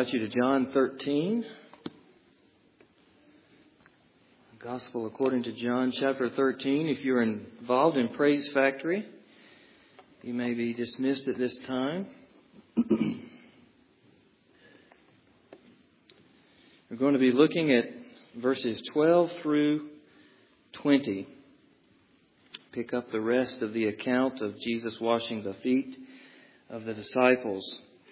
invite you to John 13. Gospel according to John chapter 13. If you're involved in Praise Factory, you may be dismissed at this time. We're going to be looking at verses 12 through 20. Pick up the rest of the account of Jesus washing the feet of the disciples.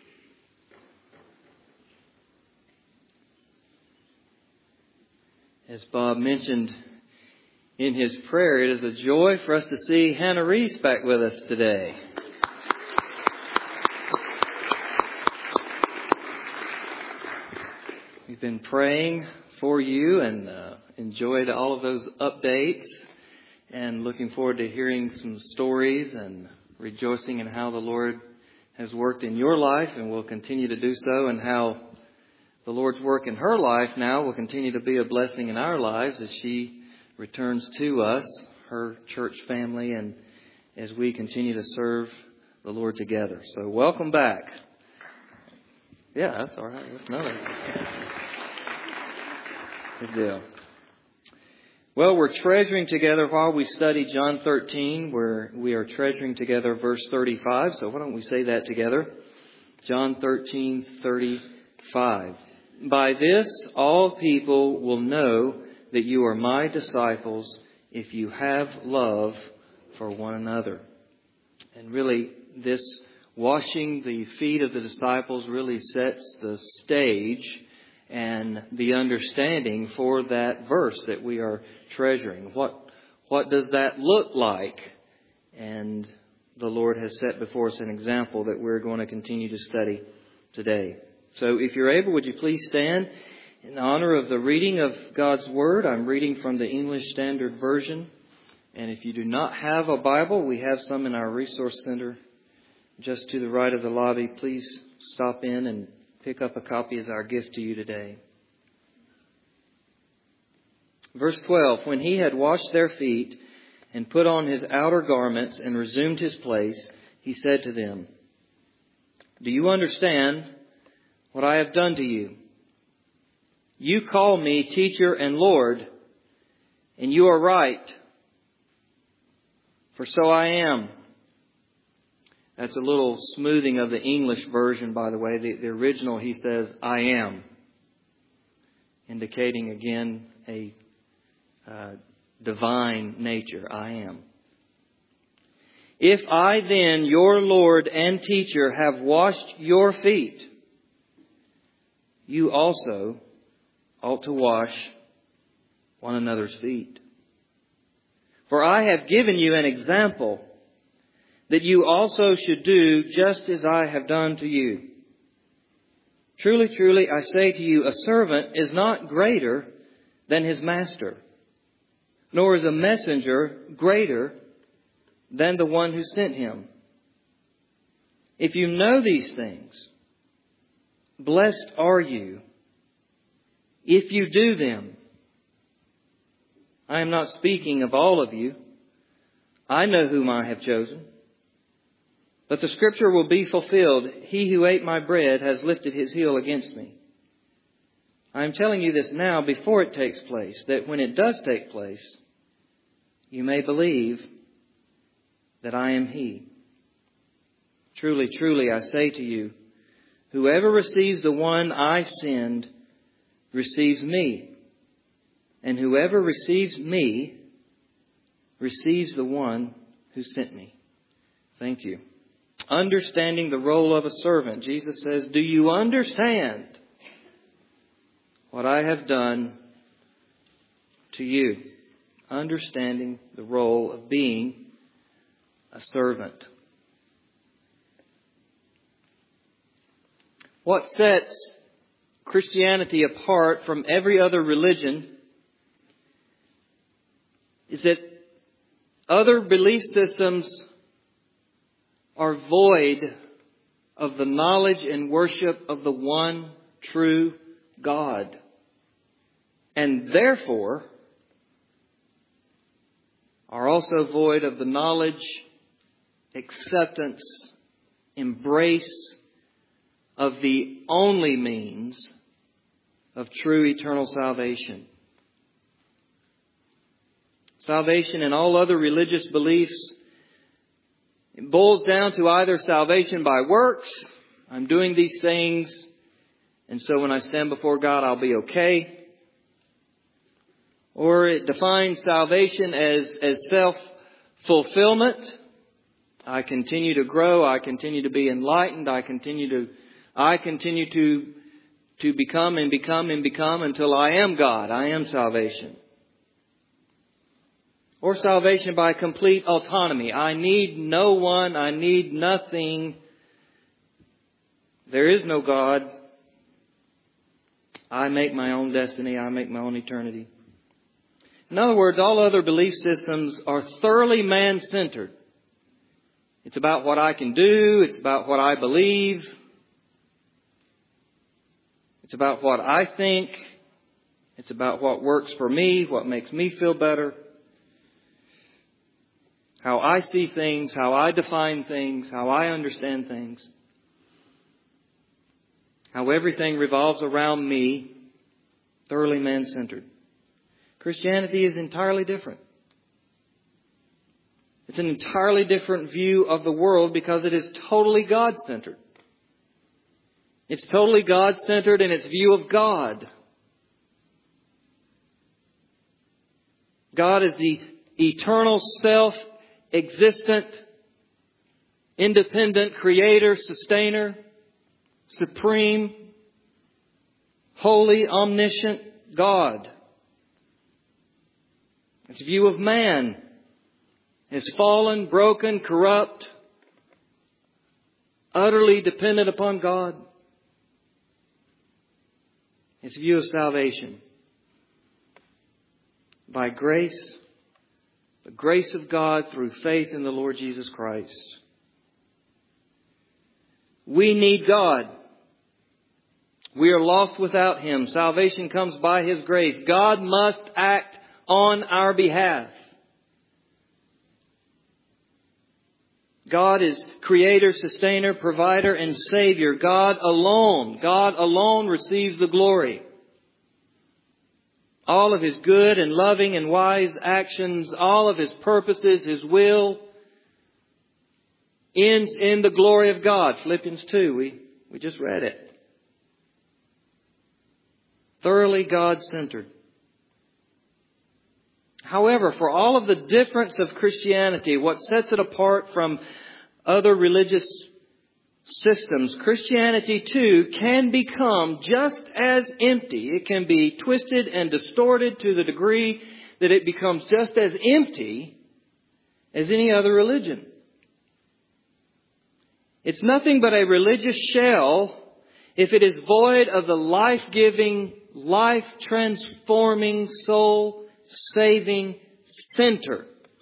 As Bob mentioned in his prayer, it is a joy for us to see Hannah Reese back with us today. We've been praying for you and enjoyed all of those updates and looking forward to hearing some stories and rejoicing in how the Lord has worked in your life and will continue to do so, and how the Lord's work in her life now will continue to be a blessing in our lives as she returns to us, her church family, and as we continue to serve the Lord together. So welcome back. Yeah, that's all right. That's another good deal. Well, we're treasuring together while we study John 13, where we are treasuring together verse 35. So why don't we say that together? John 13:35. By this, all people will know that you are my disciples if you have love for one another. And really, this washing the feet of the disciples really sets the stage and the understanding for that verse that we are treasuring. What does that look like? And the Lord has set before us an example that we're going to continue to study today. So if you're able, would you please stand in honor of the reading of God's Word? I'm reading from the English Standard Version. And if you do not have a Bible, we have some in our resource center just to the right of the lobby. Please stop in and pick up a copy as our gift to you today. Verse 12, when he had washed their feet and put on his outer garments and resumed his place, he said to them, "Do you understand what I have done to you? You call me teacher and Lord, and you are right, for so I am." That's a little smoothing of the English version, by the way. The original, he says, "I am," indicating again a divine nature. I am. If I then, your Lord and teacher, have washed your feet, you also ought to wash one another's feet. For I have given you an example that you also should do just as I have done to you. Truly, truly, I say to you, a servant is not greater than his master, nor is a messenger greater than the one who sent him. If you know these things, blessed are you if you do them. I am not speaking of all of you. I know whom I have chosen. But the scripture will be fulfilled. He who ate my bread has lifted his heel against me. I am telling you this now before it takes place, that when it does take place, you may believe that I am he. Truly, truly, I say to you, whoever receives the one I send receives me. And whoever receives me receives the one who sent me. Thank you. Understanding the role of a servant. Jesus says, do you understand what I have done to you? Understanding the role of being a servant. What sets Christianity apart from every other religion is that other belief systems are void of the knowledge and worship of the one true God. And therefore are also void of the knowledge, acceptance, embrace of the only means of true eternal salvation. Salvation and all other religious beliefs, it boils down to either salvation by works. I'm doing these things, and so when I stand before God, I'll be okay. Or it defines salvation as self-fulfillment. I continue to grow. I continue to be enlightened. I continue to become and become and become until I am God. I am salvation. Or salvation by complete autonomy. I need no one. I need nothing. There is no God. I make my own destiny. I make my own eternity. In other words, all other belief systems are thoroughly man-centered. It's about what I can do. It's about what I believe. It's about what I think. It's about what works for me, what makes me feel better. How I see things, how I define things, how I understand things. How everything revolves around me, thoroughly man-centered. Christianity is entirely different. It's an entirely different view of the world because it is totally God-centered. It's totally God-centered in its view of God. God is the eternal, self-existent, independent creator, sustainer, supreme, holy, omniscient God. Its view of man is fallen, broken, corrupt, utterly dependent upon God. Its view of salvation by grace, the grace of God through faith in the Lord Jesus Christ. We need God. We are lost without Him. Salvation comes by His grace. God must act on our behalf. God is Creator, Sustainer, Provider, and Savior. God alone receives the glory. All of His good and loving and wise actions, all of His purposes, His will, ends in the glory of God. Philippians 2, we just read it. Thoroughly God-centered. However, for all of the difference of Christianity, what sets it apart from other religious systems, Christianity too can become just as empty. It can be twisted and distorted to the degree that it becomes just as empty as any other religion. It's nothing but a religious shell if it is void of the life-giving, life-transforming, soul-saving center.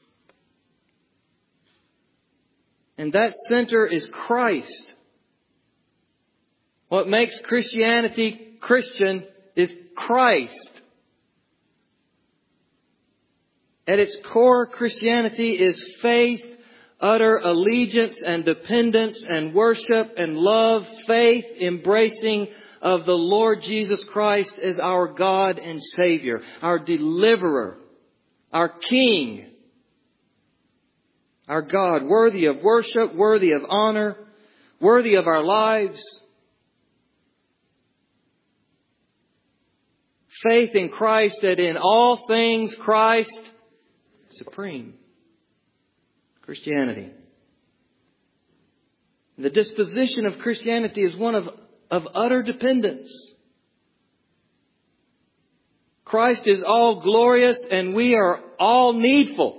And that center is Christ. What makes Christianity Christian is Christ. At its core, Christianity is faith, utter allegiance and dependence and worship and love, faith, embracing of the Lord Jesus Christ as our God and Savior, our deliverer, our King, our God, worthy of worship, worthy of honor, worthy of our lives. Faith in Christ, that in all things Christ supreme. Christianity. The disposition of Christianity is one of utter dependence. Christ is all glorious and we are all needful.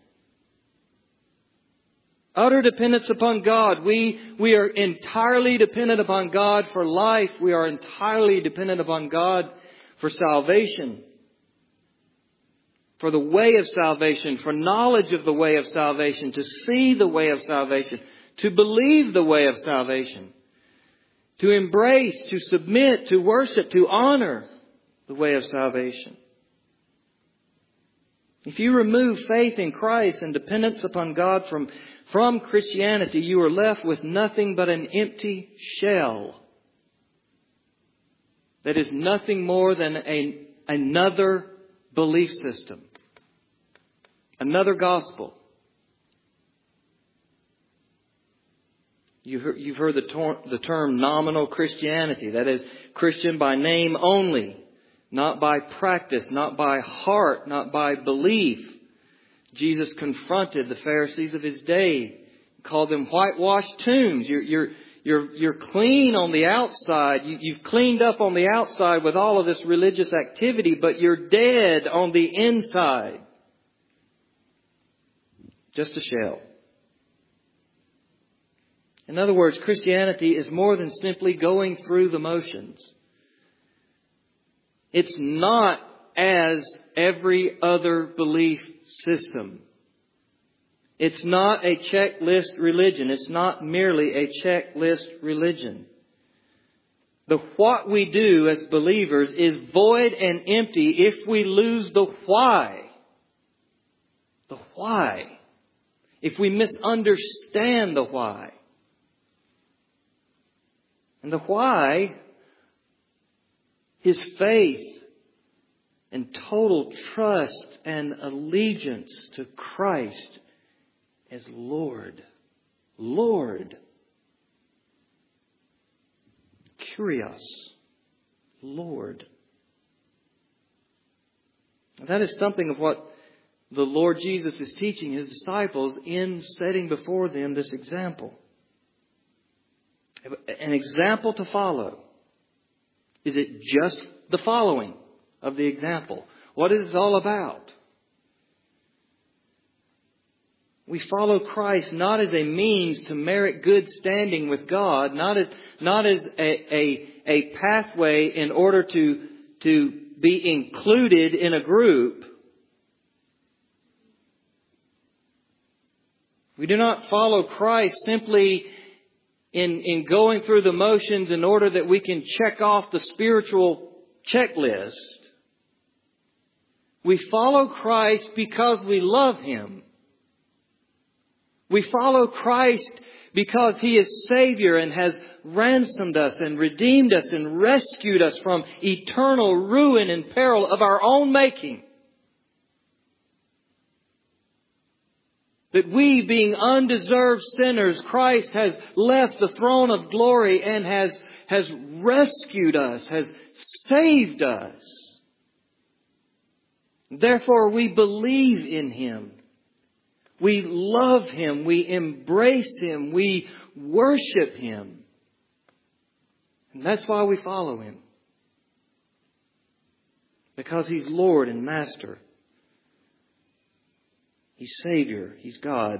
Utter dependence upon God. We are entirely dependent upon God for life. We are entirely dependent upon God for salvation. For the way of salvation, for knowledge of the way of salvation, to see the way of salvation, to believe the way of salvation, to embrace, to submit, to worship, to honor the way of salvation. If you remove faith in Christ and dependence upon God from Christianity, you are left with nothing but an empty shell. that is nothing more than another belief system, another gospel. You've heard the term nominal Christianity. That is, Christian by name only, not by practice, not by heart, not by belief. Jesus confronted the Pharisees of His day, called them whitewashed tombs. You're clean on the outside. You've cleaned up on the outside with all of this religious activity, but you're dead on the inside. Just a shell. In other words, Christianity is more than simply going through the motions. It's not as every other belief system. It's not a checklist religion. It's not merely a checklist religion. The what we do as believers is void and empty if we lose the why. The why. If we misunderstand the why. And the why is faith and total trust and allegiance to Christ as Lord. Lord. Kyrios. Lord. That is something of what the Lord Jesus is teaching His disciples in setting before them this example. An example to follow. Is it just the following of the example? What is it all about? We follow Christ not as a means to merit good standing with God, not as a pathway in order to be included in a group. We do not follow Christ simply in going through the motions in order that we can check off the spiritual checklist. We follow Christ because we love Him. We follow Christ because He is Savior and has ransomed us and redeemed us and rescued us from eternal ruin and peril of our own making. That we, being undeserved sinners, Christ has left the throne of glory and has rescued us, has saved us. Therefore, we believe in Him. We love Him. We embrace Him. We worship Him. And that's why we follow Him. Because He's Lord and Master. He's Savior. He's God.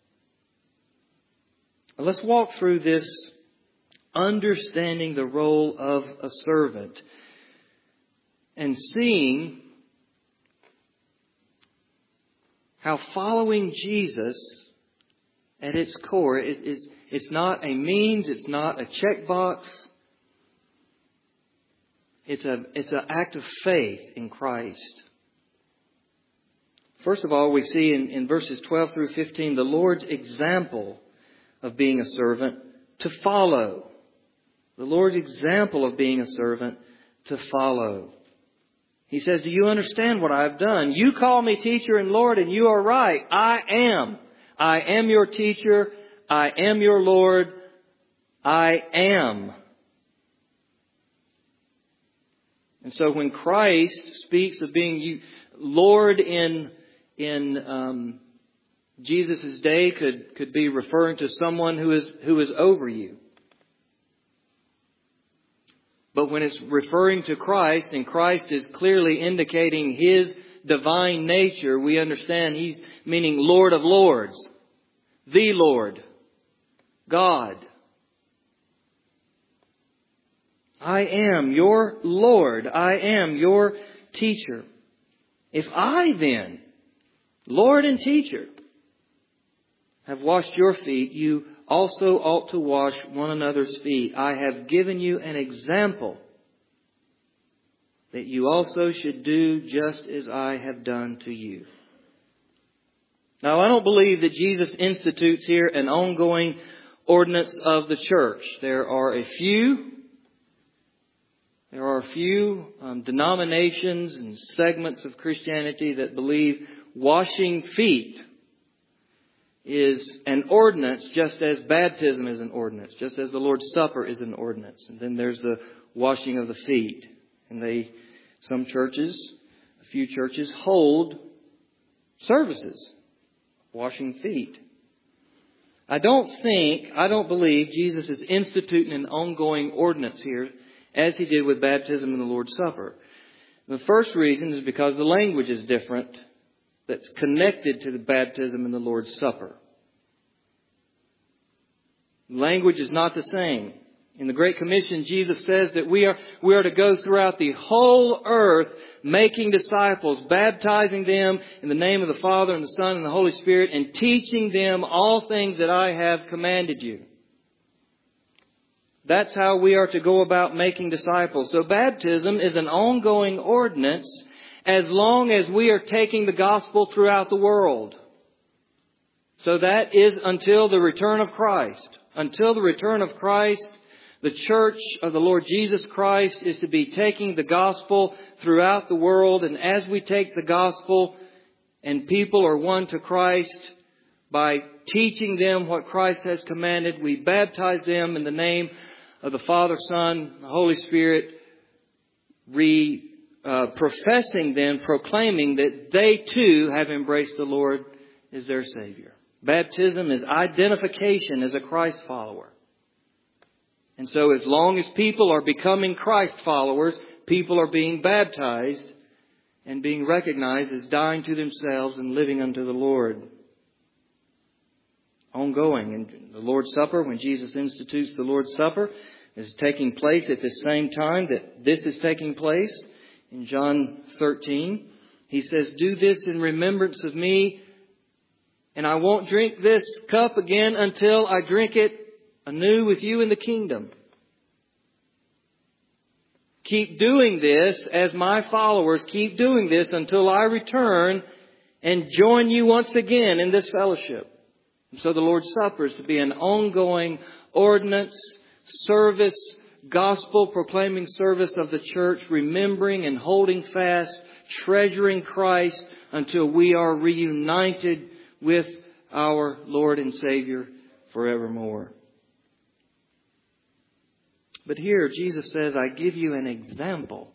Let's walk through this understanding the role of a servant and seeing how following Jesus at its core, it's not a means, it's not a checkbox. It's an act of faith in Christ. First of all, we see in verses 12 through 15 the Lord's example of being a servant to follow. The Lord's example of being a servant to follow. He says, do you understand what I have done? You call me teacher and Lord, and you are right. I am. I am your teacher. I am your Lord. I am. And so when Christ speaks of being Lord in Jesus' day could be referring to someone who is over you. But when it's referring to Christ, and Christ is clearly indicating His divine nature, we understand He's meaning Lord of Lords, the Lord, God. I am your Lord. I am your teacher. If I then, Lord and teacher, have washed your feet, you also ought to wash one another's feet. I have given you an example that you also should do just as I have done to you. Now, I don't believe that Jesus institutes here an ongoing ordinance of the church. There are a few There are a few denominations and segments of Christianity that believe washing feet is an ordinance, just as baptism is an ordinance, just as the Lord's Supper is an ordinance. And then there's the washing of the feet. And some churches, a few churches, hold services, washing feet. I don't believe Jesus is instituting an ongoing ordinance here, as He did with baptism and the Lord's Supper. The first reason is because the language is different that's connected to the baptism and the Lord's Supper. The language is not the same. In the Great Commission, Jesus says that we are to go throughout the whole earth making disciples, baptizing them in the name of the Father and the Son and the Holy Spirit, and teaching them all things that I have commanded you. That's how we are to go about making disciples. So baptism is an ongoing ordinance as long as we are taking the gospel throughout the world. So that is until the return of Christ. Until the return of Christ, the church of the Lord Jesus Christ is to be taking the gospel throughout the world. And as we take the gospel and people are won to Christ by teaching them what Christ has commanded, we baptize them in the name of the Father, Son, the Holy Spirit, professing then, proclaiming that they too have embraced the Lord as their Savior. Baptism is identification as a Christ follower. And so as long as people are becoming Christ followers, people are being baptized and being recognized as dying to themselves and living unto the Lord. Ongoing. And the Lord's Supper, when Jesus institutes the Lord's Supper, is taking place at the same time that this is taking place. In John 13, He says, "Do this in remembrance of me, and I won't drink this cup again until I drink it anew with you in the kingdom." Keep doing this as my followers. Keep doing this until I return and join you once again in this fellowship. And so the Lord's Supper is to be an ongoing ordinance, service, gospel proclaiming service of the church, remembering and holding fast, treasuring Christ until we are reunited with our Lord and Savior forevermore. But here Jesus says, "I give you an example."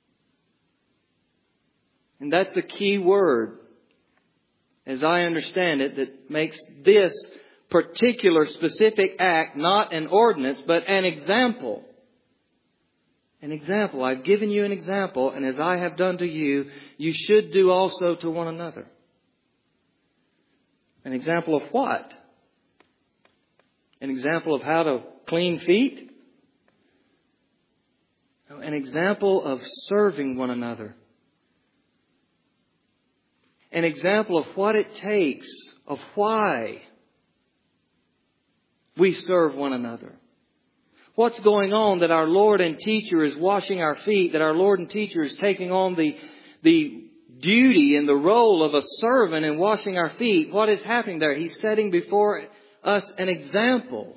And that's the key word, as I understand it, that makes this particular specific act not an ordinance, but an example. An example. I've given you an example, and as I have done to you, you should do also to one another. An example of what? An example of how to clean feet? An example of serving one another. An example of what it takes, of why we serve one another. What's going on that our Lord and Teacher is washing our feet, that our Lord and Teacher is taking on the duty and the role of a servant in washing our feet? What is happening there? He's setting before us an example.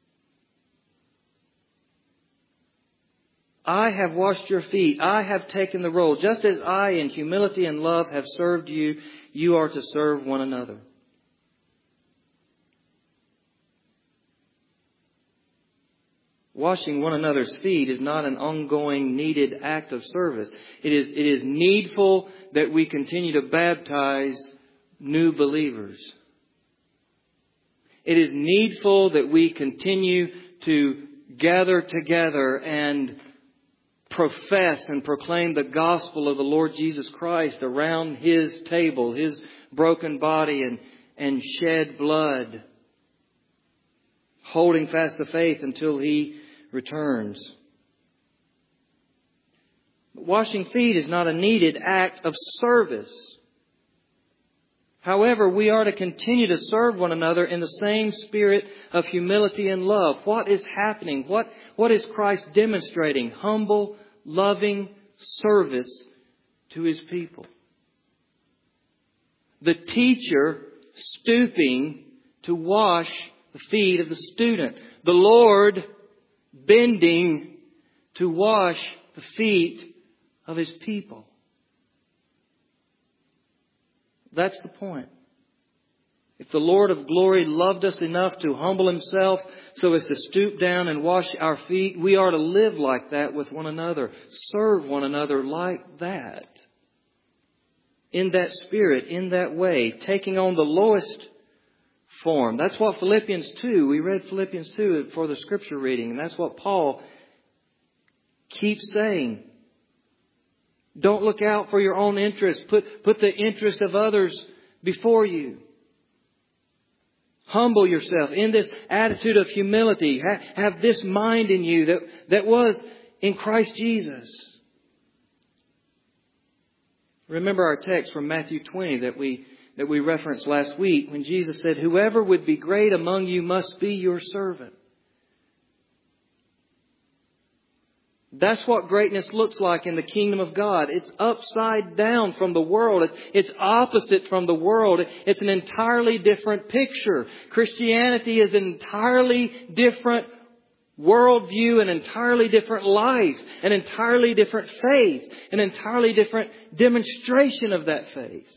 I have washed your feet. I have taken the role. Just as I in humility and love have served you, you are to serve one another. Washing one another's feet is not an ongoing, needed act of service. It is needful that we continue to baptize new believers. It is needful that we continue to gather together and profess and proclaim the gospel of the Lord Jesus Christ around His table, His broken body and shed blood, holding fast the faith until He returns. Washing feet is not a needed act of service. However, we are to continue to serve one another in the same spirit of humility and love. What is happening? What is Christ demonstrating? Humble, loving service to His people. The teacher stooping to wash the feet of the student. The Lord bending to wash the feet of His people. That's the point. If the Lord of glory loved us enough to humble Himself so as to stoop down and wash our feet, we are to live like that with one another. Serve one another like that. In that spirit, in that way, taking on the lowest form. That's what Philippians 2, we read Philippians 2 for the scripture reading, and that's what Paul keeps saying. Don't look out for your own interests. Put the interest of others before you. Humble yourself in this attitude of humility. Have this mind in you that was in Christ Jesus. Remember our text from Matthew 20 that we referenced last week when Jesus said, "Whoever would be great among you must be your servant." That's what greatness looks like in the kingdom of God. It's upside down from the world. It's opposite from the world. It's an entirely different picture. Christianity is an entirely different worldview, an entirely different life, an entirely different faith, an entirely different demonstration of that faith.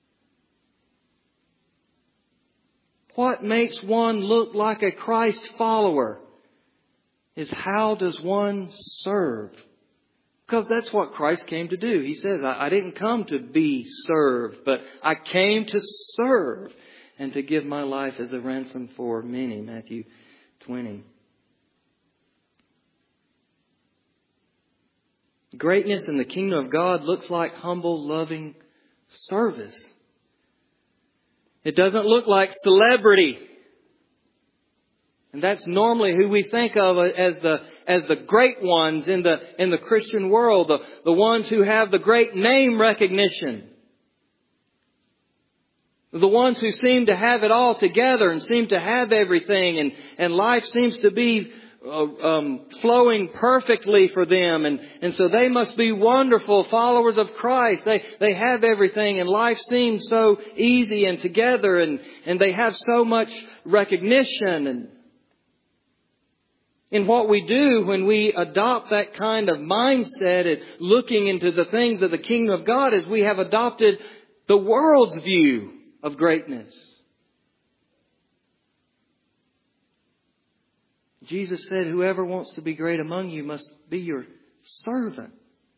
What makes one look like a Christ follower is how does one serve? Because that's what Christ came to do. He says, I didn't come to be served, but I came to serve and to give my life as a ransom for many. Matthew 20. Greatness in the kingdom of God looks like humble, loving service. It doesn't look like celebrity. And that's normally who we think of as the great ones in the Christian world, the ones who have the great name recognition. The ones who seem to have it all together and seem to have everything, and life seems to be flowing perfectly for them, and so they must be wonderful followers of Christ. They have everything, and life seems so easy and together, and they have so much recognition. And in what we do when we adopt that kind of mindset at looking into the things of the kingdom of God is we have adopted the world's view of greatness. Jesus said, "Whoever wants to be great among you must be your servant."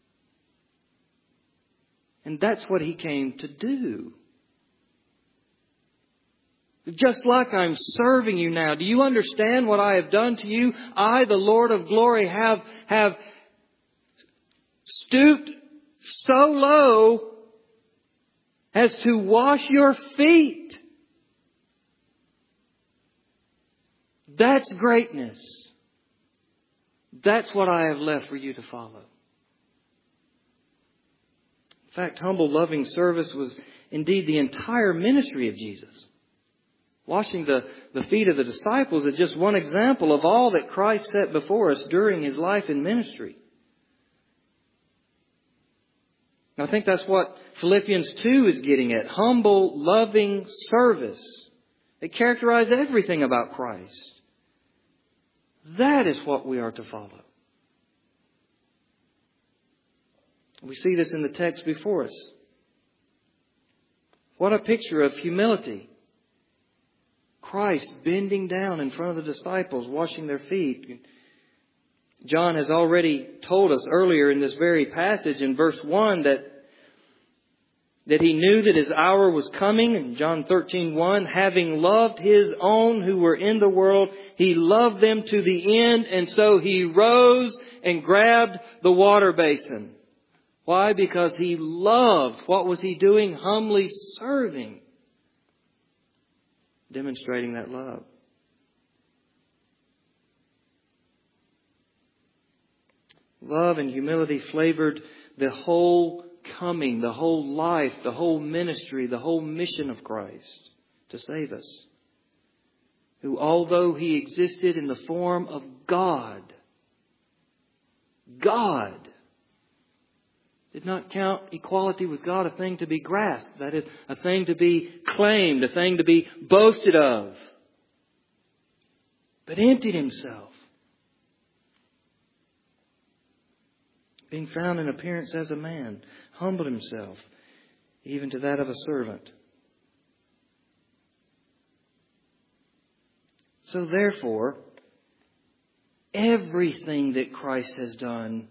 And that's what He came to do. Just like I'm serving you now. Do you understand what I have done to you? I, the Lord of glory, have stooped so low as to wash your feet. That's greatness. That's what I have left for you to follow. In fact, humble, loving service was indeed the entire ministry of Jesus. Washing the feet of the disciples is just one example of all that Christ set before us during His life and ministry. I think that's what Philippians 2 is getting at. Humble, loving service. It characterized everything about Christ. That is what we are to follow. We see this in the text before us. What a picture of humility. Christ bending down in front of the disciples, washing their feet. John has already told us earlier in this very passage in verse 1 that He knew that His hour was coming. In John 13:1, having loved His own who were in the world, He loved them to the end. And so He rose and grabbed the water basin. Why? Because He loved. What was He doing? Humbly serving. Demonstrating that love. Love and humility flavored the whole coming, the whole life, the whole ministry, the whole mission of Christ to save us. Who, although He existed in the form of God, did not count equality with God a thing to be grasped. That is, a thing to be claimed, a thing to be boasted of. But emptied Himself. being found in appearance as a man, humbled himself, even to that of a servant. So therefore, everything that Christ has done,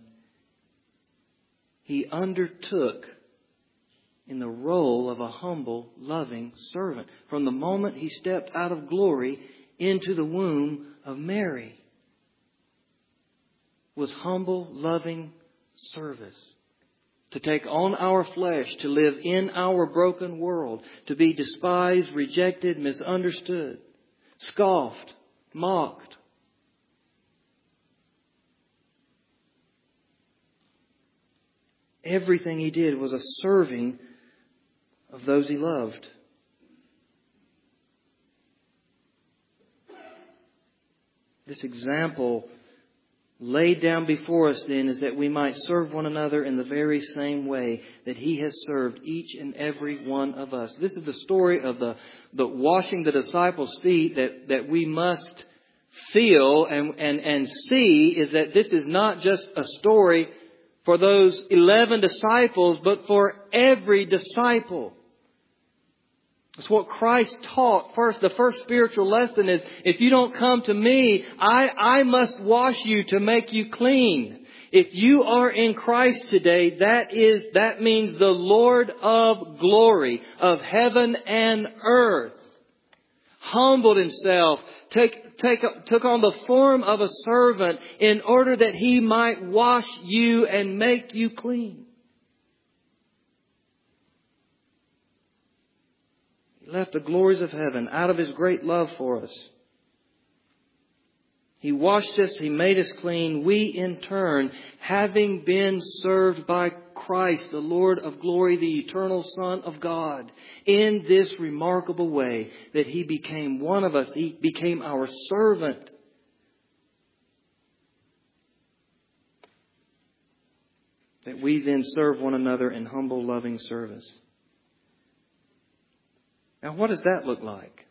He undertook in the role of a humble, loving servant. From the moment He stepped out of glory into the womb of Mary, was humble, loving service. To take on our flesh, to live in our broken world, to be despised, rejected, misunderstood, scoffed, mocked. Everything He did was a serving of those He loved. This example laid down before us then is that we might serve one another in the very same way that He has served each and every one of us. This is the story of the washing the disciples' feet that we must feel and see, is that this is not just a story for those 11 disciples, but for every disciple. That's what Christ taught first. The first spiritual lesson is, if you don't come to me, I must wash you to make you clean. If you are in Christ today, that means the Lord of glory, of heaven and earth, humbled Himself, took on the form of a servant in order that He might wash you and make you clean. He left the glories of heaven out of His great love for us. He washed us. He made us clean. We, in turn, having been served by Christ, the Lord of glory, the eternal Son of God, in this remarkable way, that He became one of us. He became our servant. That we then serve one another in humble, loving service. Now, what does that look like?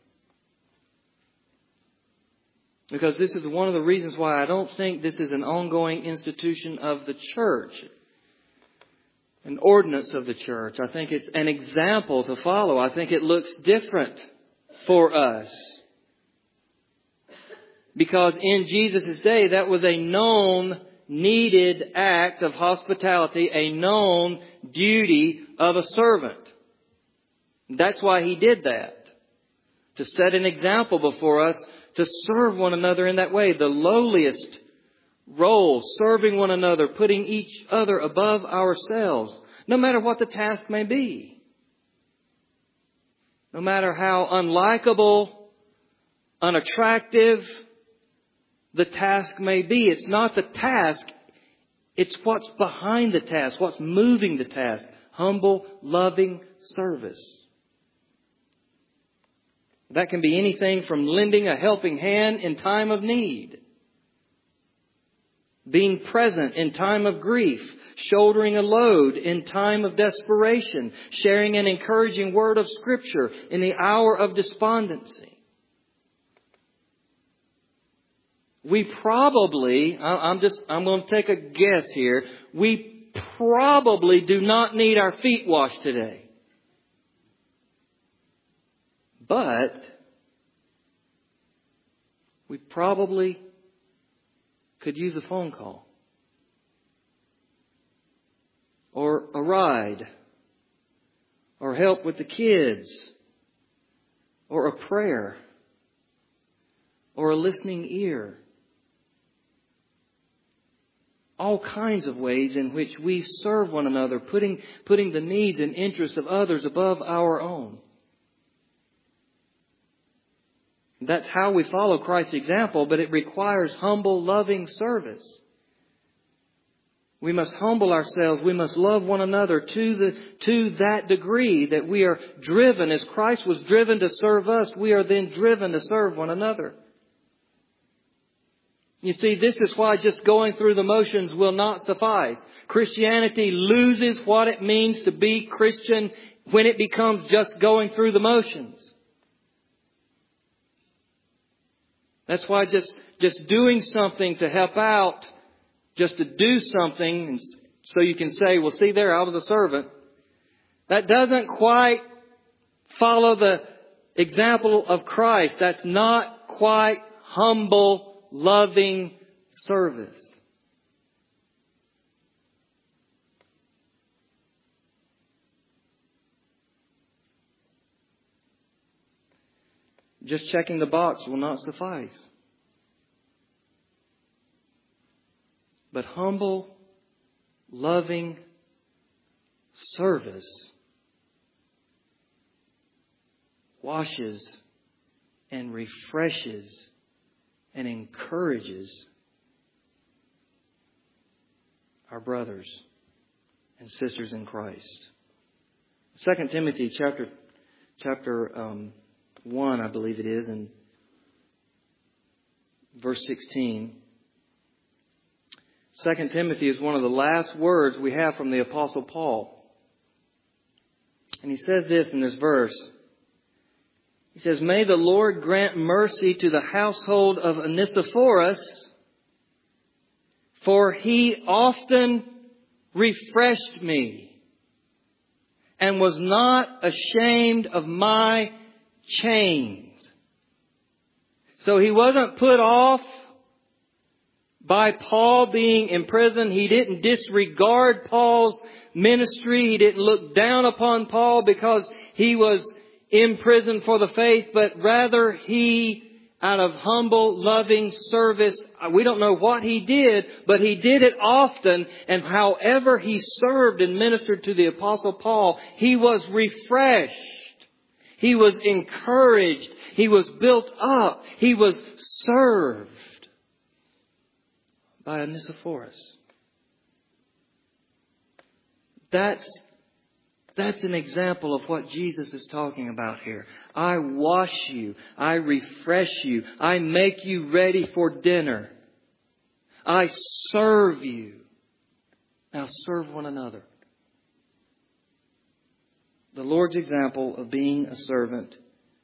Because this is one of the reasons why I don't think this is an ongoing institution of the church, an ordinance of the church. I think it's an example to follow. I think it looks different for us. Because in Jesus' day, that was a known, needed act of hospitality, a known duty of a servant. That's why He did that. To set an example before us, to serve one another in that way. The lowliest role, serving one another, putting each other above ourselves, no matter what the task may be. No matter how unlikable, unattractive the task may be. It's not the task, it's what's behind the task, what's moving the task. Humble, loving service. That can be anything from lending a helping hand in time of need, being present in time of grief, shouldering a load in time of desperation, sharing an encouraging word of Scripture in the hour of despondency. We probably, I'm going to take a guess here, we probably do not need our feet washed today. But we probably could use a phone call, or a ride, or help with the kids, or a prayer, or a listening ear. All kinds of ways in which we serve one another, putting the needs and interests of others above our own. That's how we follow Christ's example, but it requires humble, loving service. We must humble ourselves. We must love one another to that degree that we are driven, as Christ was driven to serve us, we are then driven to serve one another. You see, this is why just going through the motions will not suffice. Christianity loses what it means to be Christian when it becomes just going through the motions. That's why just doing something to help out, just to do something so you can say, well, see there, I was a servant. That doesn't quite follow the example of Christ. That's not quite humble, loving service. Just checking the box will not suffice. But humble, loving service washes and refreshes and encourages our brothers and sisters in Christ. 2 Timothy chapter 1, I believe it is, in verse 16. 2 Timothy is one of the last words we have from the Apostle Paul. And he says this in this verse. He says, "May the Lord grant mercy to the household of Onesiphorus, for he often refreshed me and was not ashamed of my chains." So he wasn't put off by Paul being in prison. He didn't disregard Paul's ministry. He didn't look down upon Paul because he was in prison for the faith, but rather he, out of humble, loving service, we don't know what he did, but he did it often. And however he served and ministered to the Apostle Paul, he was refreshed. He was encouraged. He was built up. He was served by Onesiphorus. That's an example of what Jesus is talking about here. I wash you. I refresh you. I make you ready for dinner. I serve you. Now serve one another. The Lord's example of being a servant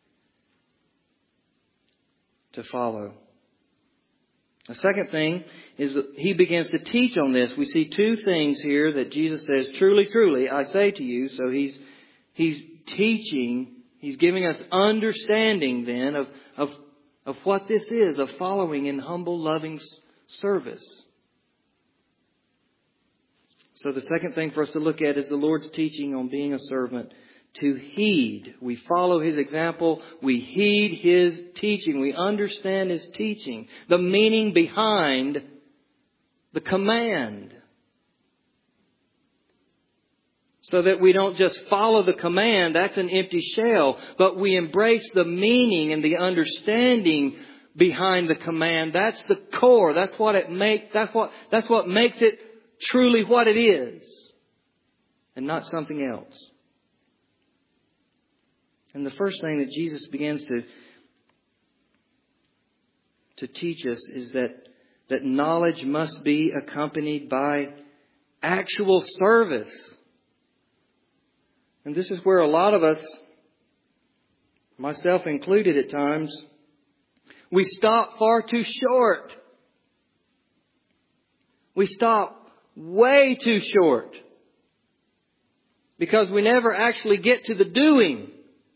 to follow. The second thing is that he begins to teach on this. We see two things here that Jesus says, "Truly, truly, I say to you." So he's teaching, he's giving us understanding then of what this is, of following in humble, loving service. So the second thing for us to look at is the Lord's teaching on being a servant to heed. We follow His example. We heed His teaching. We understand His teaching. The meaning behind the command. So that we don't just follow the command. That's an empty shell. But we embrace the meaning and the understanding behind the command. That's the core. That's what makes it truly what it is. And not something else. And the first thing that Jesus begins to teach us is that knowledge must be accompanied by actual service. And this is where a lot of us, myself included at times, we stop far too short. We stop way too short. Because we never actually get to the doing.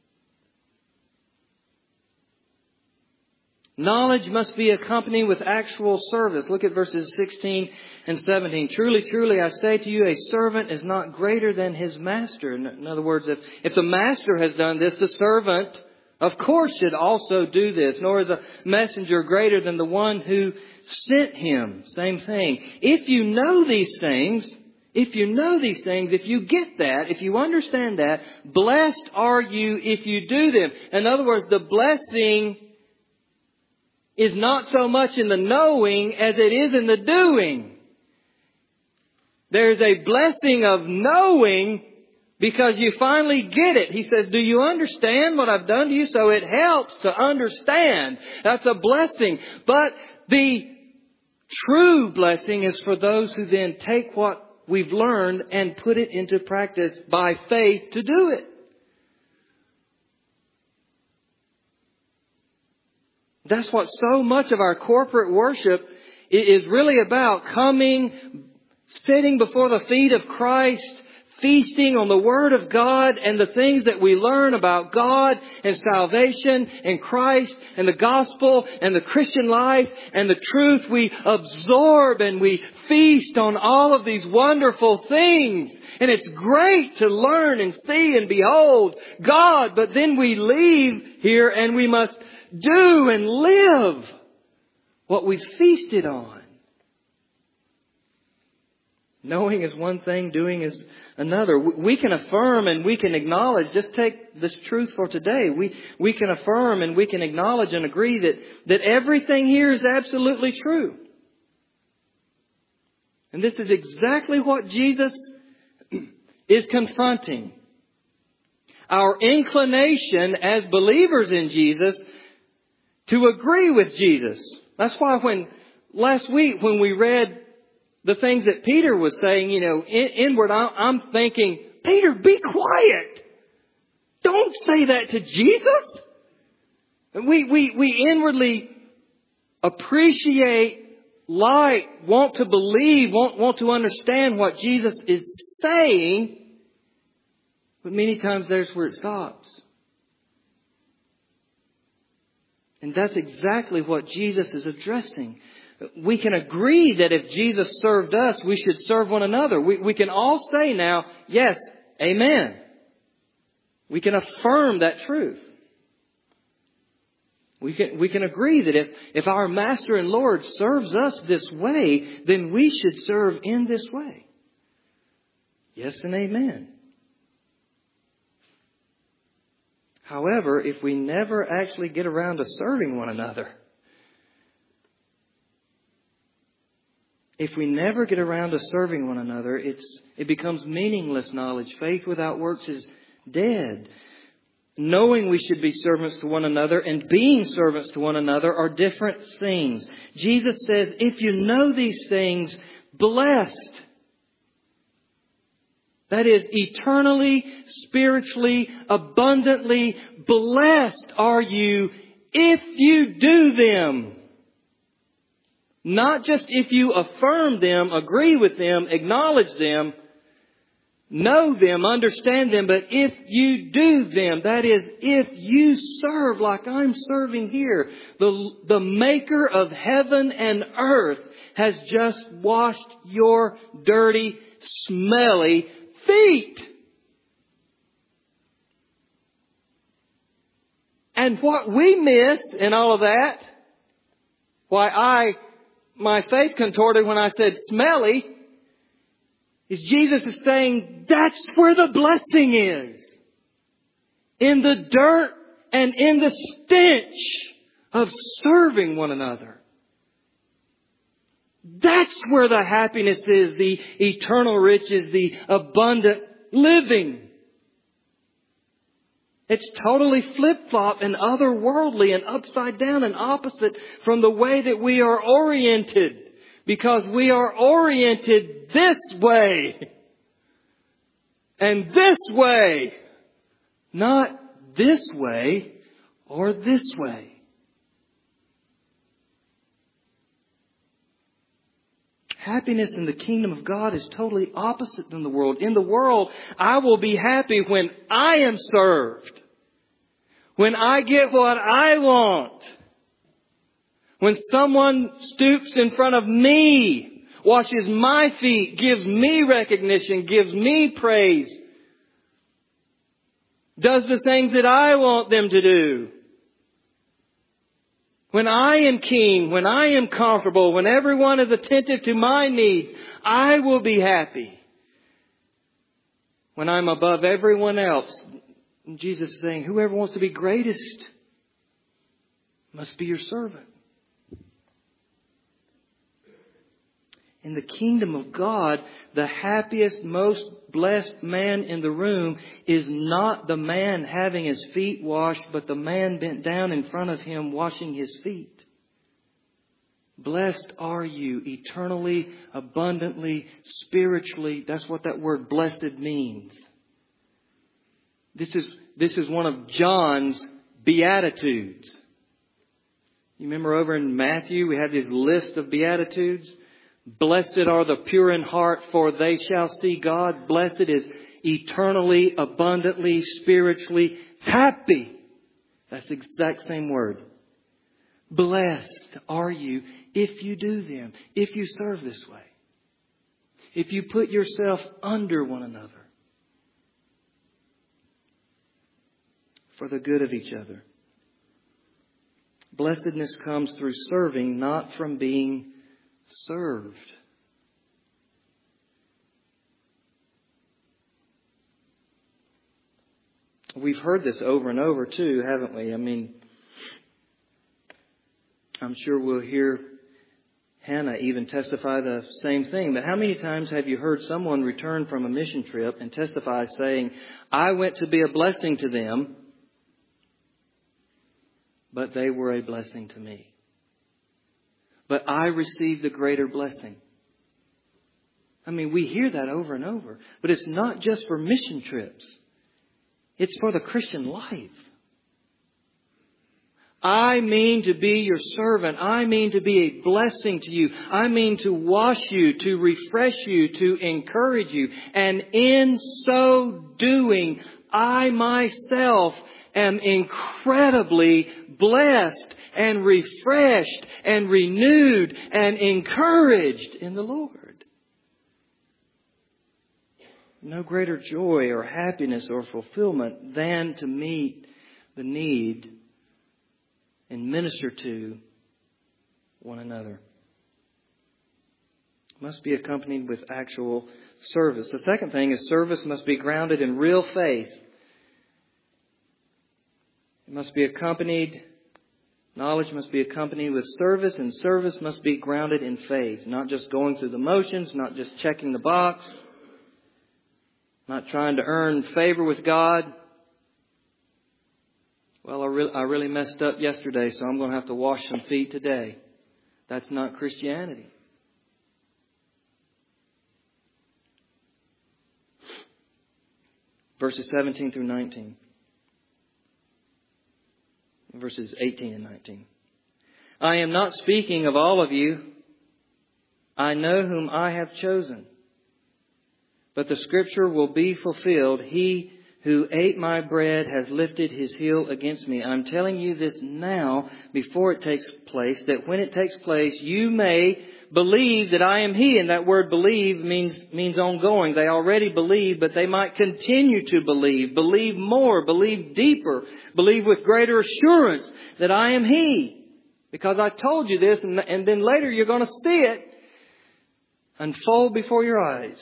Knowledge must be accompanied with actual service. Look at verses 16 and 17. "Truly, truly, I say to you, a servant is not greater than his master." In other words, if the master has done this, the servant, of course, should also do this. "Nor is a messenger greater than the one who sent him." Same thing. If you know these things, if you get that, if you understand that, blessed are you if you do them. In other words, the blessing is not so much in the knowing as it is in the doing. There's a blessing of knowing because you finally get it. He says, "Do you understand what I've done to you?" So it helps to understand. That's a blessing. But the true blessing is for those who then take what we've learned and put it into practice by faith to do it. That's what so much of our corporate worship is really about. Coming, sitting before the feet of Christ, feasting on the Word of God and the things that we learn about God and salvation and Christ and the gospel and the Christian life and the truth. We absorb and we feast on all of these wonderful things. And it's great to learn and see and behold God. But then we leave here and we must do and live what we've feasted on. Knowing is one thing, doing is another. We can affirm and we can acknowledge, just take this truth for today. We can affirm and we can acknowledge and agree that everything here is absolutely true. And this is exactly what Jesus is confronting. Our inclination as believers in Jesus to agree with Jesus. That's why last week when we read the things that Peter was saying, inward, I'm thinking, Peter, be quiet. Don't say that to Jesus. And we inwardly appreciate, want to believe, want to understand what Jesus is saying. But many times there's where it stops. And that's exactly what Jesus is addressing. We can agree that if Jesus served us, we should serve one another. We can all say now, yes, amen. We can affirm that truth. We can agree that if our Master and Lord serves us this way, then we should serve in this way. Yes and amen. However, if we never actually get around to serving one another, if we never get around to serving one another, it becomes meaningless knowledge. Faith without works is dead. Knowing we should be servants to one another and being servants to one another are different things. Jesus says, if you know these things, blessed. That is, eternally, spiritually, abundantly blessed are you if you do them. Not just if you affirm them, agree with them, acknowledge them, know them, understand them, but if you do them, that is, if you serve like I'm serving here, the Maker of heaven and earth has just washed your dirty, smelly feet. And what we miss in all of that, my face contorted when I said smelly, is Jesus is saying that's where the blessing is. In the dirt and in the stench of serving one another. That's where the happiness is, the eternal riches, the abundant living. It's totally flip-flop and otherworldly and upside down and opposite from the way that we are oriented. Because we are oriented this way. And this way. Not this way or this way. Happiness in the kingdom of God is totally opposite than the world. In the world, I will be happy when I am served. When I get what I want. When someone stoops in front of me, washes my feet, gives me recognition, gives me praise, does the things that I want them to do. When I am king, when I am comfortable, when everyone is attentive to my needs, I will be happy. When I'm above everyone else, Jesus is saying, whoever wants to be greatest must be your servant. In the kingdom of God, the happiest, most blessed man in the room is not the man having his feet washed, but the man bent down in front of him washing his feet. Blessed are you eternally, abundantly, spiritually. That's what that word blessed means. This is one of John's Beatitudes. You remember over in Matthew, we had this list of Beatitudes. Blessed are the pure in heart, for they shall see God. Blessed is eternally, abundantly, spiritually happy. That's the exact same word. Blessed are you if you do them, if you serve this way, if you put yourself under one another for the good of each other. Blessedness comes through serving, not from being served. We've heard this over and over too, haven't we? I mean, I'm sure we'll hear Hannah even testify the same thing. But how many times have you heard someone return from a mission trip and testify saying, I went to be a blessing to them, but they were a blessing to me. But I received the greater blessing. I mean, we hear that over and over. But it's not just for mission trips. It's for the Christian life. I mean to be your servant. I mean to be a blessing to you. I mean to wash you, to refresh you, to encourage you. And in so doing, I myself am incredibly blessed and refreshed and renewed and encouraged in the Lord. No greater joy or happiness or fulfillment than to meet the need and minister to one another. It must be accompanied with actual service. The second thing is service must be grounded in real faith. It must be accompanied, knowledge must be accompanied with service, and service must be grounded in faith. Not just going through the motions, not just checking the box, not trying to earn favor with God. Well, I really messed up yesterday, so I'm going to have to wash some feet today. That's not Christianity. Verses 17 through 19. Verses 18 and 19. I am not speaking of all of you. I know whom I have chosen. But the scripture will be fulfilled. He who ate my bread has lifted his heel against me. I'm telling you this now before it takes place, that when it takes place, you may believe that I am He. And that word believe means ongoing. They already believe, but they might continue to believe more, believe deeper, believe with greater assurance that I am He. Because I told you this, and then later you're going to see it unfold before your eyes.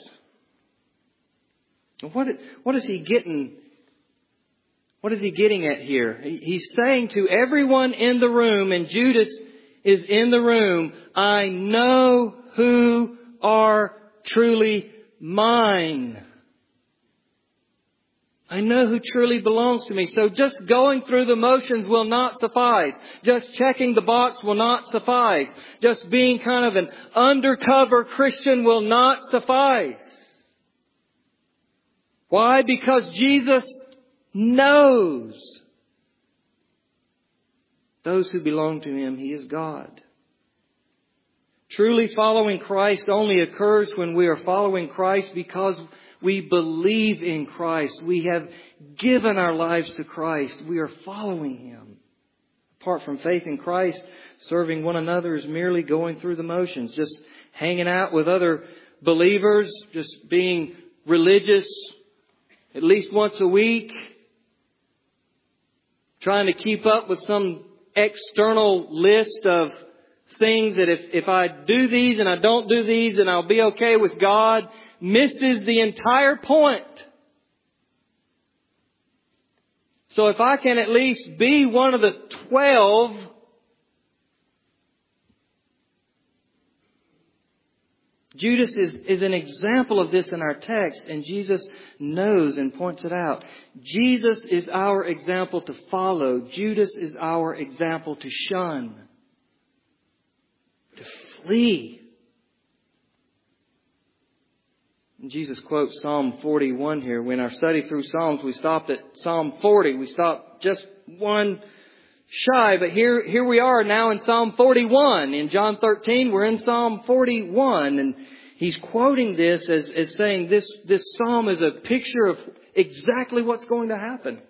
What is he getting? What is he getting at here? He's saying to everyone in the room, and Judas is in the room, I know who are truly mine. I know who truly belongs to me. So just going through the motions will not suffice. Just checking the box will not suffice. Just being kind of an undercover Christian will not suffice. Why? Because Jesus knows those who belong to Him. He is God. Truly following Christ only occurs when we are following Christ because we believe in Christ. We have given our lives to Christ. We are following Him. Apart from faith in Christ, serving one another is merely going through the motions. Just hanging out with other believers, just being religious at least once a week, trying to keep up with some external list of things that if I do these and I don't do these, then I'll be okay with God, misses the entire point. So if I can at least be one of the 12, Judas is an example of this in our text, and Jesus knows and points it out. Jesus is our example to follow. Judas is our example to shun, to flee. And Jesus quotes Psalm 41 here. When our study through Psalms, we stopped at Psalm 40. We stopped just one shy. But here we are now in Psalm 41. In John 13, we're in Psalm 41. And he's quoting this as saying this psalm is a picture of exactly what's going to happen.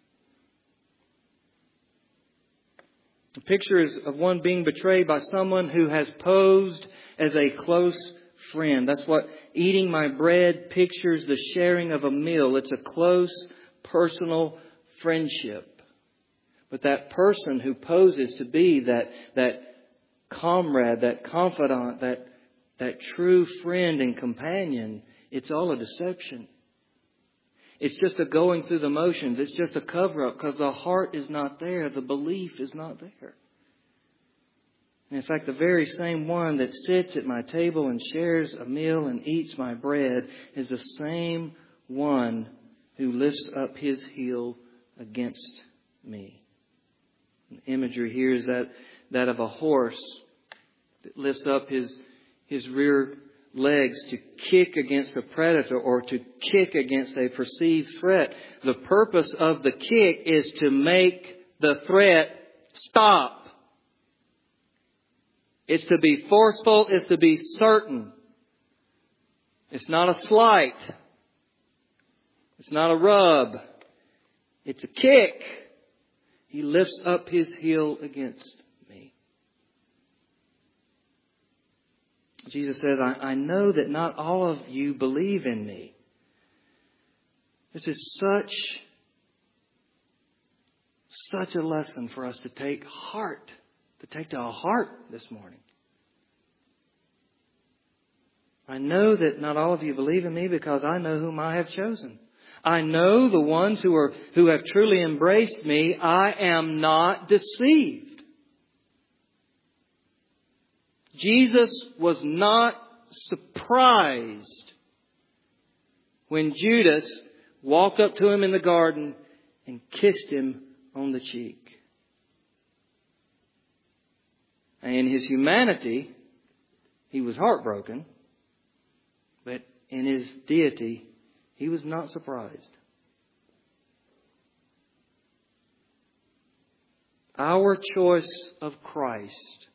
The picture is of one being betrayed by someone who has posed as a close friend. That's what eating my bread pictures, the sharing of a meal. It's a close, personal friendship. But that person who poses to be that comrade, that confidant, that true friend and companion, it's all a deception. It's just a going through the motions. It's just a cover-up because the heart is not there. The belief is not there. And in fact, the very same one that sits at my table and shares a meal and eats my bread is the same one who lifts up his heel against me. The imagery here is that of a horse that lifts up his rear legs to kick against a predator or to kick against a perceived threat. The purpose of the kick is to make the threat stop. It's to be forceful. It's to be certain. It's not a slight. It's not a rub. It's a kick. He lifts up his heel against me. Jesus says, I know that not all of you believe in me. This is such a lesson for us to take to our heart this morning. I know that not all of you believe in me because I know whom I have chosen. I know the ones who have truly embraced me. I am not deceived. Jesus was not surprised when Judas walked up to him in the garden and kissed him on the cheek. And in his humanity, he was heartbroken. But in his deity, he was not surprised. Our choice of Christ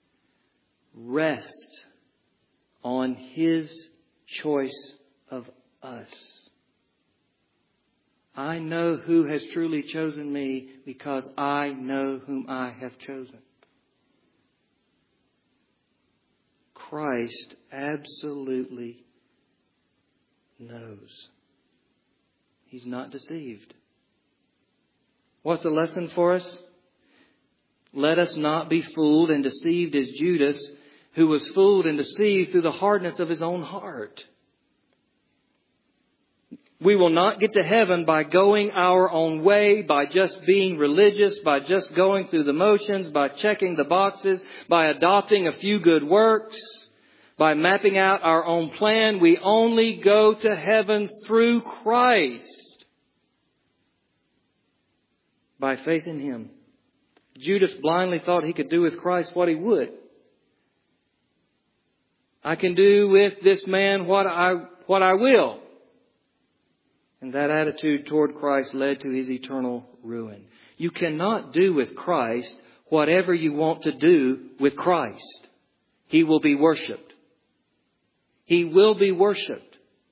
rests on His choice of us. I know who has truly chosen me because I know whom I have chosen. Christ absolutely knows. He's not deceived. What's the lesson for us? Let us not be fooled and deceived as Judas, who was fooled and deceived through the hardness of his own heart. We will not get to heaven by going our own way, by just being religious, by just going through the motions, by checking the boxes, by adopting a few good works, by mapping out our own plan. We only go to heaven through Christ, by faith in Him. Judas blindly thought he could do with Christ what he would. I can do with this man what I will. And that attitude toward Christ led to his eternal ruin. You cannot do with Christ whatever you want to do with Christ. He will be worshipped. He will be worshipped.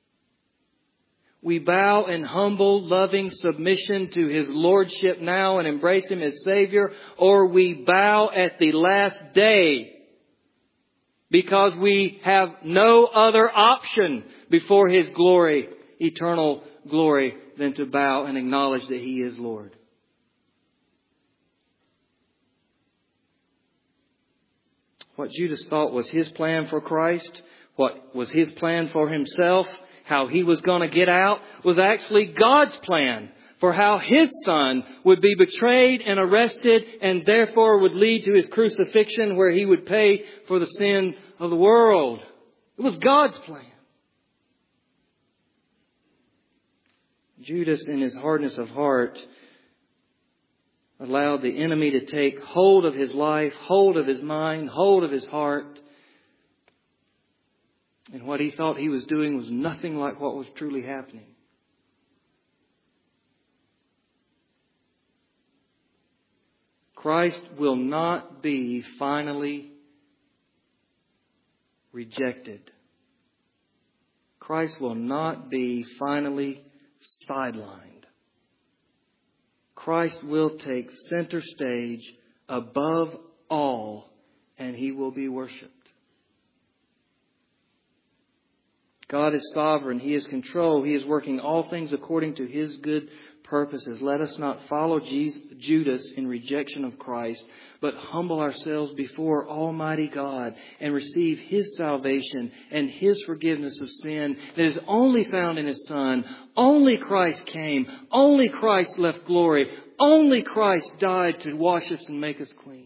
We bow in humble, loving submission to His Lordship now and embrace Him as Savior, or we bow at the last day because we have no other option before His glory, eternal glory, than to bow and acknowledge that He is Lord. What Judas thought was his plan for Christ, what was his plan for himself, how he was going to get out, was actually God's plan for how His Son would be betrayed and arrested and therefore would lead to His crucifixion, where He would pay for the sin of the world. It was God's plan. Judas, in his hardness of heart, allowed the enemy to take hold of his life, hold of his mind, hold of his heart. And what he thought he was doing was nothing like what was truly happening. Christ will not be finally rejected. Christ will not be finally sidelined. Christ will take center stage above all, and He will be worshipped. God is sovereign. He is control. He is working all things according to His good purposes. Let us not follow Judas in rejection of Christ, but humble ourselves before Almighty God and receive His salvation and His forgiveness of sin that is only found in His Son. Only Christ came. Only Christ left glory. Only Christ died to wash us and make us clean.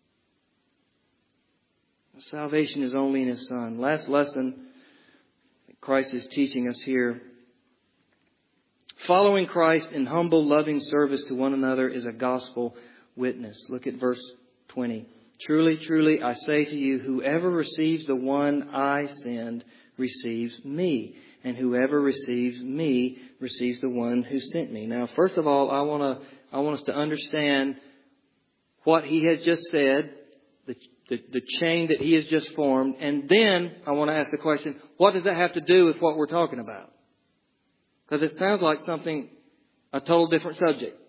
Salvation is only in His Son. Last lesson Christ is teaching us here. Following Christ in humble, loving service to one another is a gospel witness. Look at verse 20. Truly, truly, I say to you, whoever receives the one I send receives me. And whoever receives me receives the one who sent me. Now, first of all, I want us to understand what He has just said, the chain that He has just formed. And then I want to ask the question, what does that have to do with what we're talking about? Because it sounds like a total different subject.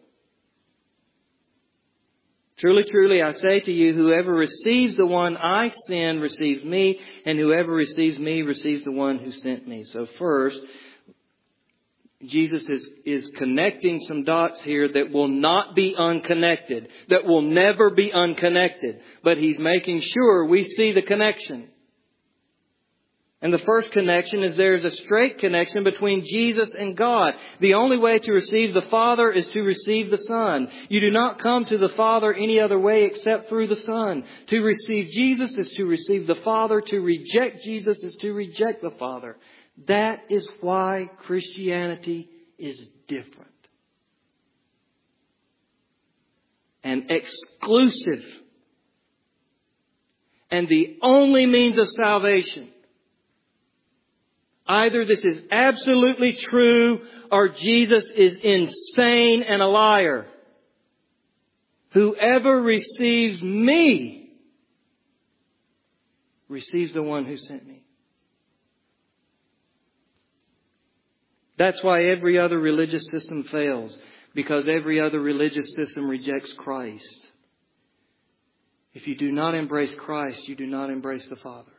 Truly, truly, I say to you, whoever receives the one I send receives me, and whoever receives me receives the one who sent me. So first, Jesus is connecting some dots here that will not be unconnected, that will never be unconnected. But He's making sure we see the connection. And the first connection is there is a straight connection between Jesus and God. The only way to receive the Father is to receive the Son. You do not come to the Father any other way except through the Son. To receive Jesus is to receive the Father. To reject Jesus is to reject the Father. That is why Christianity is different and exclusive and the only means of salvation. Either this is absolutely true or Jesus is insane and a liar. Whoever receives me receives the one who sent me. That's why every other religious system fails, because every other religious system rejects Christ. If you do not embrace Christ, you do not embrace the Father.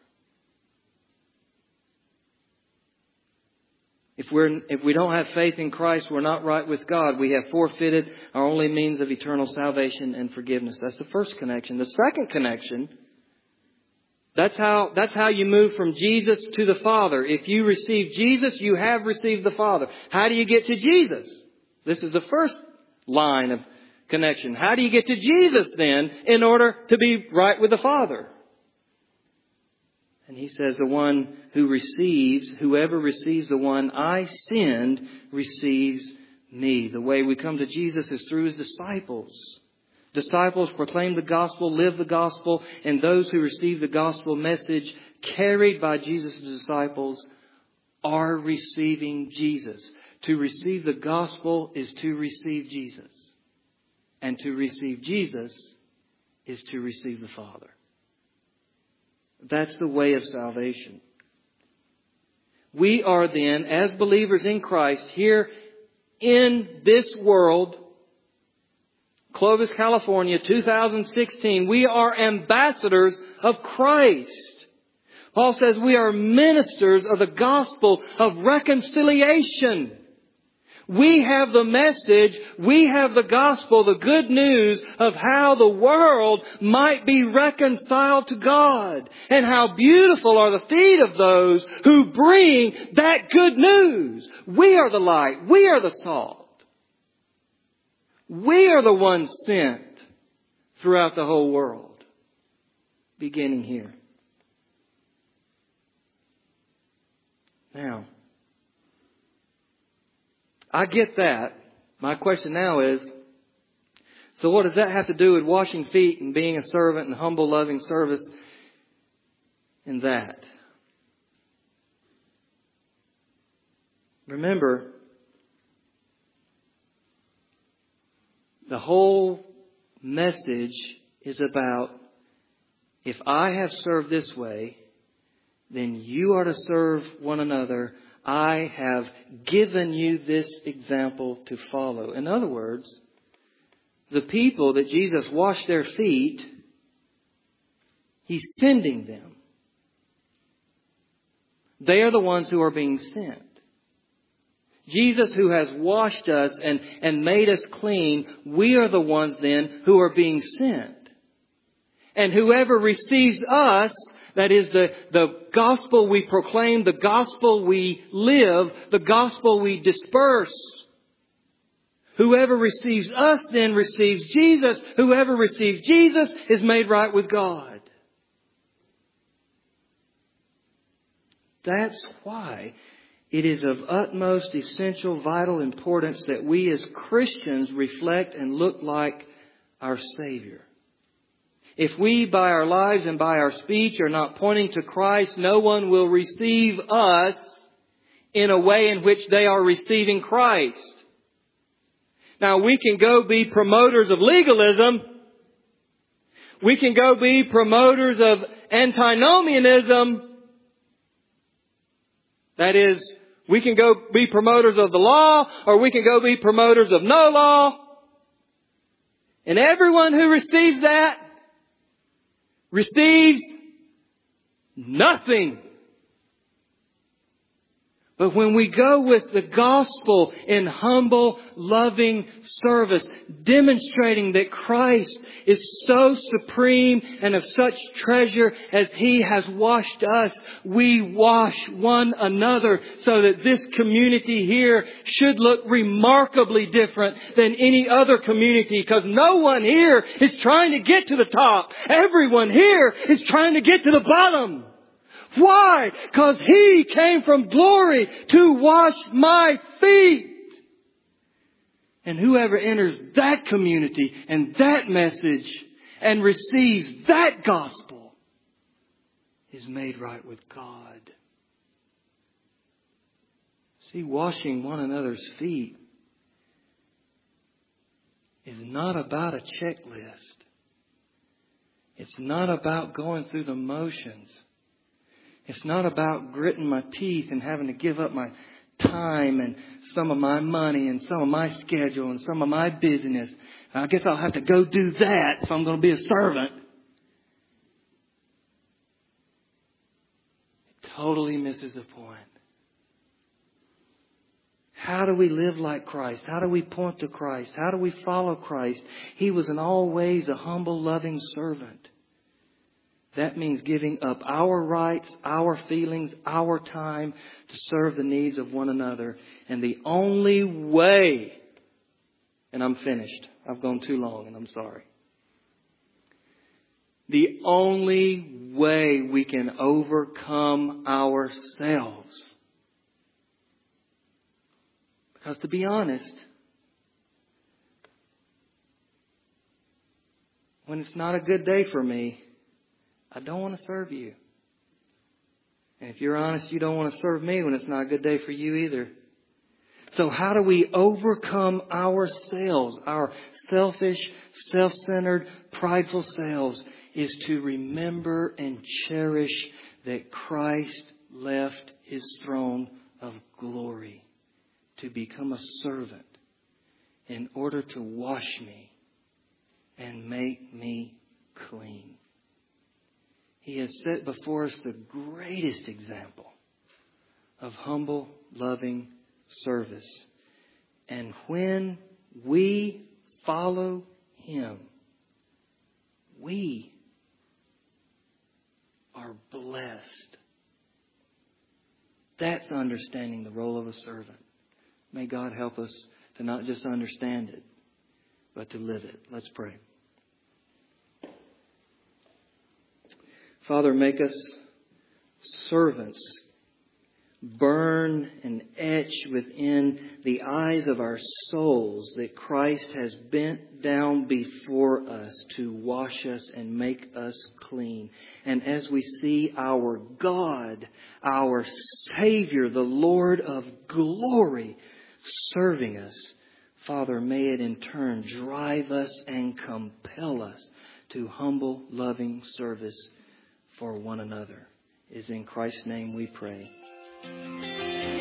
If we don't have faith in Christ, we're not right with God. We have forfeited our only means of eternal salvation and forgiveness. That's the first connection. The second connection, that's how you move from Jesus to the Father. If you receive Jesus, you have received the Father. How do you get to Jesus? This is the first line of connection. How do you get to Jesus then in order to be right with the Father? And He says, whoever receives the one I send receives me. The way we come to Jesus is through His disciples. Disciples proclaim the gospel, live the gospel, and those who receive the gospel message carried by Jesus' disciples are receiving Jesus. To receive the gospel is to receive Jesus. And to receive Jesus is to receive the Father. That's the way of salvation. We are then, as believers in Christ, here in this world, Clovis, California, 2016, we are ambassadors of Christ. Paul says we are ministers of the gospel of reconciliation. We have the message, we have the gospel, the good news of how the world might be reconciled to God. And how beautiful are the feet of those who bring that good news. We are the light. We are the salt. We are the ones sent throughout the whole world, beginning here. Now, I get that. My question now is, so what does that have to do with washing feet and being a servant and humble, loving service in that? Remember, the whole message is about, if I have served this way, then you are to serve one another. I have given you this example to follow. In other words, the people that Jesus washed their feet, He's sending them. They are the ones who are being sent. Jesus, who has washed us and made us clean, we are the ones then who are being sent. And whoever receives us, that is the gospel we proclaim, the gospel we live, the gospel we disperse. Whoever receives us then receives Jesus. Whoever receives Jesus is made right with God. That's why it is of utmost essential, vital importance that we as Christians reflect and look like our Savior. If we, by our lives and by our speech, are not pointing to Christ, no one will receive us in a way in which they are receiving Christ. Now, we can go be promoters of legalism. We can go be promoters of antinomianism. That is, we can go be promoters of the law, or we can go be promoters of no law. And everyone who receives that receives nothing. But when we go with the gospel in humble, loving service, demonstrating that Christ is so supreme and of such treasure as He has washed us, we wash one another so that this community here should look remarkably different than any other community, because no one here is trying to get to the top. Everyone here is trying to get to the bottom. Why? Because He came from glory to wash my feet. And whoever enters that community and that message and receives that gospel is made right with God. See, washing one another's feet is not about a checklist. It's not about going through the motions. It's not about gritting my teeth and having to give up my time and some of my money and some of my schedule and some of my business. I guess I'll have to go do that if I'm going to be a servant. It totally misses the point. How do we live like Christ? How do we point to Christ? How do we follow Christ? He was in all ways a humble, loving servant. That means giving up our rights, our feelings, our time to serve the needs of one another. And the only way, and I'm finished. I've gone too long and I'm sorry. The only way we can overcome ourselves. Because to be honest, when it's not a good day for me, I don't want to serve you. And if you're honest, you don't want to serve me when it's not a good day for you either. So how do we overcome ourselves, our selfish, self-centered, prideful selves? Is to remember and cherish that Christ left His throne of glory to become a servant in order to wash me and make me clean. He has set before us the greatest example of humble, loving service. And when we follow Him, we are blessed. That's understanding the role of a servant. May God help us to not just understand it, but to live it. Let's pray. Father, make us servants. Burn and etch within the eyes of our souls that Christ has bent down before us to wash us and make us clean. And as we see our God, our Savior, the Lord of glory, serving us, Father, may it in turn drive us and compel us to humble, loving service for one another. It is in Christ's name we pray.